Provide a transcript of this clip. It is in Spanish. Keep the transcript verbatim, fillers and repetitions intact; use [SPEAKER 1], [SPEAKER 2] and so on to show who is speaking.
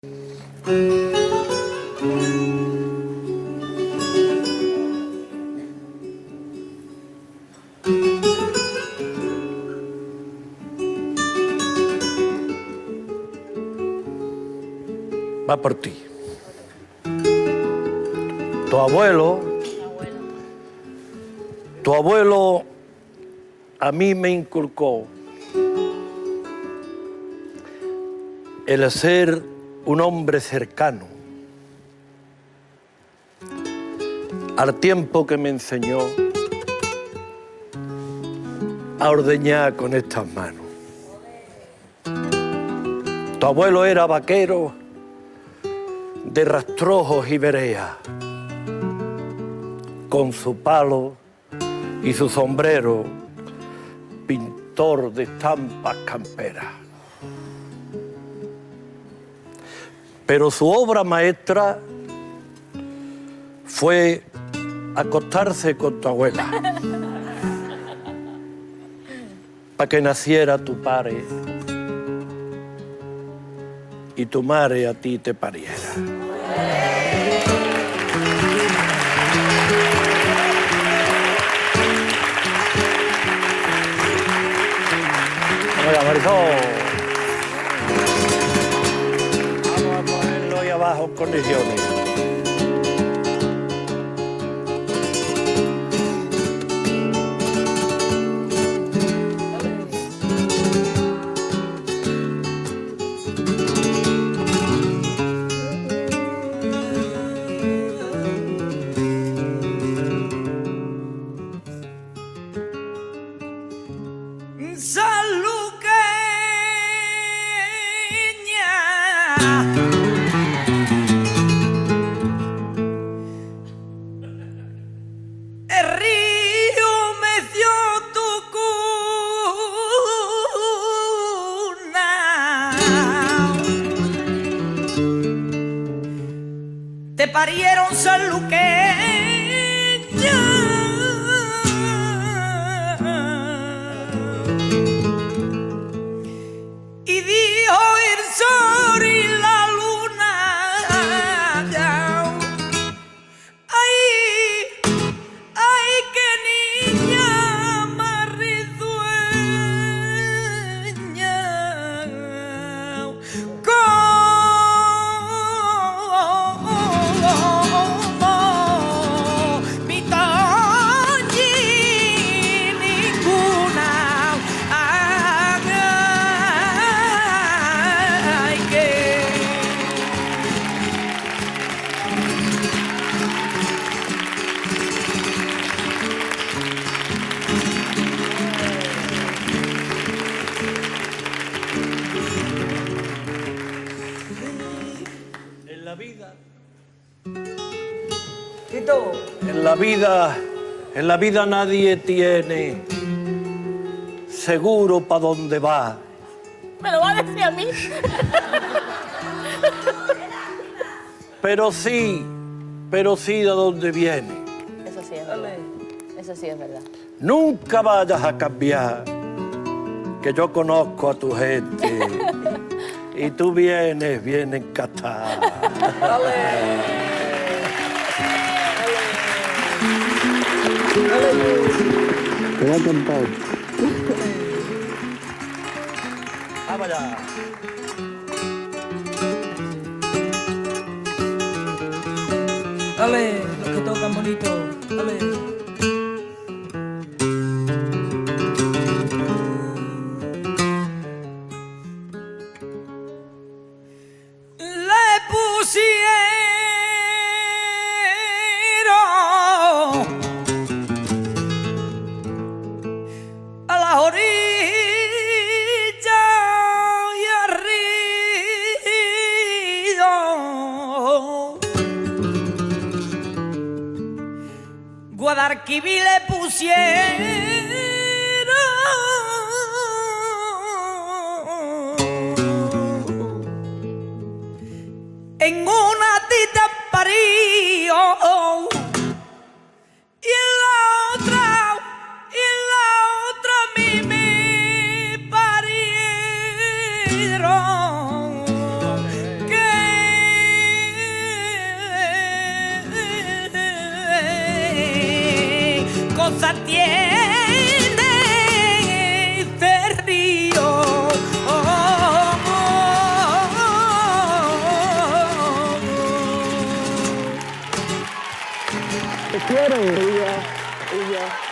[SPEAKER 1] Va por ti. Tu abuelo, tu abuelo a mí me inculcó el ser un hombre cercano, al tiempo que me enseñó a ordeñar con estas manos. Tu abuelo era vaquero de rastrojos y vereas, con su palo y su sombrero, pintor de estampas camperas. Pero su obra maestra fue acostarse con tu abuela para que naciera tu padre y tu madre a ti te pariera. Venga, Marisol. Vamos a ponerlo ahí abajo en condiciones.
[SPEAKER 2] Te parieron sanluqueña y dijo el sol y la luna, ay, ay, qué niña más risueña.
[SPEAKER 1] En la vida, en la vida, en la vida nadie tiene seguro para dónde va.
[SPEAKER 3] ¿Me lo va a decir a mí?
[SPEAKER 1] Pero sí, pero sí de dónde viene.
[SPEAKER 3] Eso sí es verdad. Eso sí es verdad.
[SPEAKER 1] Nunca vayas a cambiar, que yo conozco a tu gente y tú vienes bien encatada.
[SPEAKER 4] Te va a cantar.
[SPEAKER 1] Vamos allá.
[SPEAKER 2] Dale, los que tocan bonito, dale. Le pusieron a la orilla y arriba Guadalquivir le pusieron en una tita parío y en la otra y en la otra a mí me parieron que cosa tiene este río. Oh, oh, oh,
[SPEAKER 4] Te quiero. Ella, ella.